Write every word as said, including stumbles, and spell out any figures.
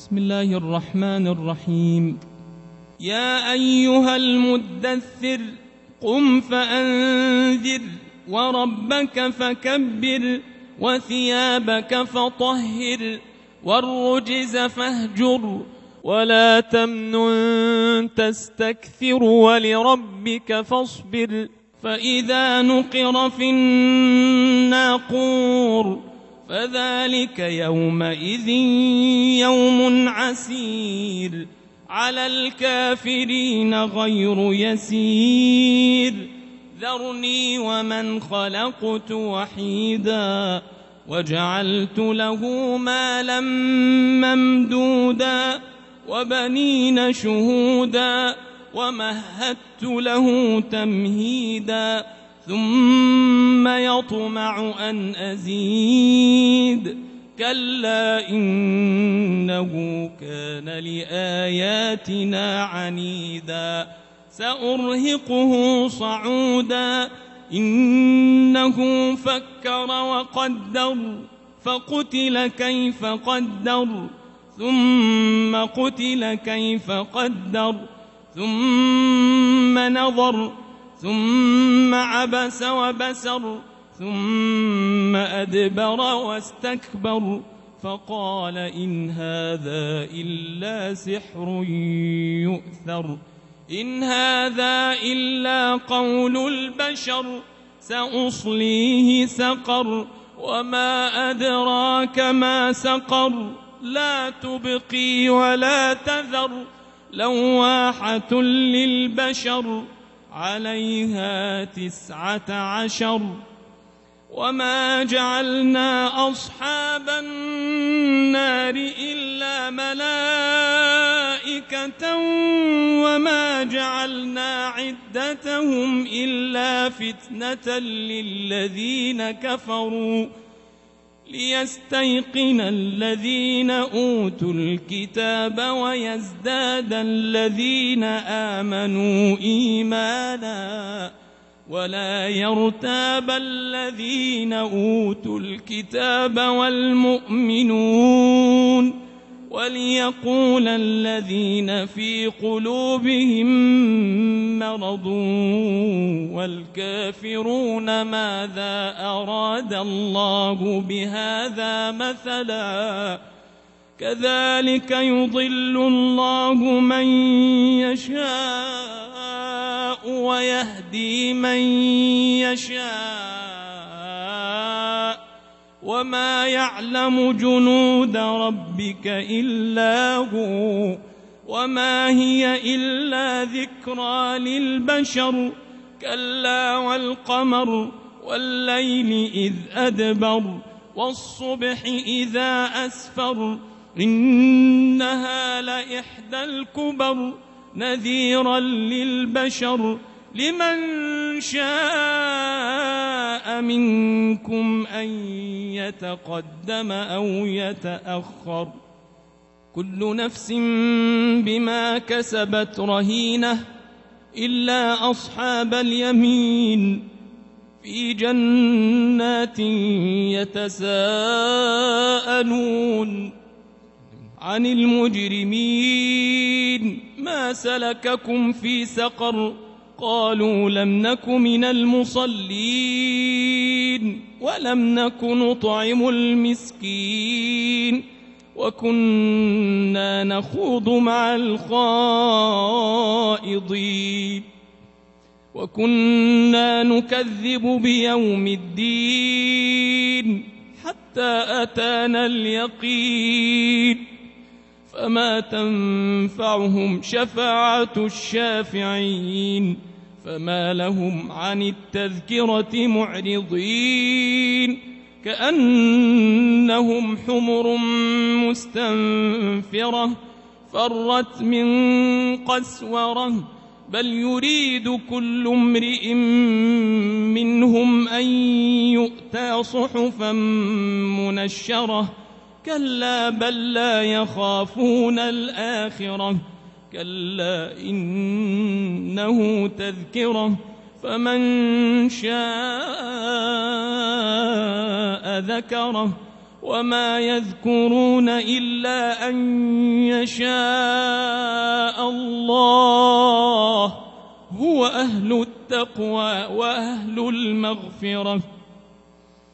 بسم الله الرحمن الرحيم. يا أيها المدثر قم فأنذر وربك فكبر وثيابك فطهر والرجز فاهجر ولا تمنن تستكثر ولربك فاصبر فإذا نقر في الناقور فذلك يومئذ يوم عسير على الكافرين غير يسير ذرني ومن خلقت وحيدا وجعلت له مالا ممدودا وبنين شهودا ومهدت له تمهيدا ثم يطمع أن أزيد كلا إنه كان لآياتنا عنيدا سأرهقه صعودا إنه فكر وقدر فقتل كيف قدر ثم قتل كيف قدر ثم نظر ثم عبس وبسر ثم أدبر واستكبر فقال إن هذا إلا سحر يؤثر إن هذا إلا قول البشر سأصليه سقر وما أدراك ما سقر لا تبقي ولا تذر لواحة للبشر عليها تسعة عشر وما جعلنا أصحاب النار إلا ملائكة وما جعلنا عدتهم إلا فتنة للذين كفروا ليستيقن الذين أوتوا الكتاب ويزداد الذين آمنوا إيمانا ولا يرتاب الذين أوتوا الكتاب والمؤمنون وليقول الذين في قلوبهم مرض والكافرون ماذا أراد الله بهذا مثلا كذلك يضل الله من يشاء ويهدي من يشاء وما يعلم جنود ربك إلا هو وما هي إلا ذكرى للبشر كلا والقمر والليل إذ أدبر والصبح إذا أسفر إنها لإحدى الكبر نذيرا للبشر لمن شاء منكم أن يتقدم أو يتأخر كل نفس بما كسبت رهينة إلا أصحاب اليمين في جنات يتساءلون عن المجرمين ما سلككم في سقر قالوا لم نك من المصلين ولم نك نطعم المسكين وكنا نخوض مع الخائضين وكنا نكذب بيوم الدين حتى أتانا اليقين فما تنفعهم شفاعة الشافعين فما لهم عن التذكرة معرضين كأنهم حمر مستنفرة فرت من قسورة بل يريد كل امرئ منهم أن يؤتى صحفا منشرة كلا بل لا يخافون الآخرة كلا إنه تذكرة فمن شاء ذكره وما يذكرون إلا أن يشاء الله هو أهل التقوى وأهل المغفرة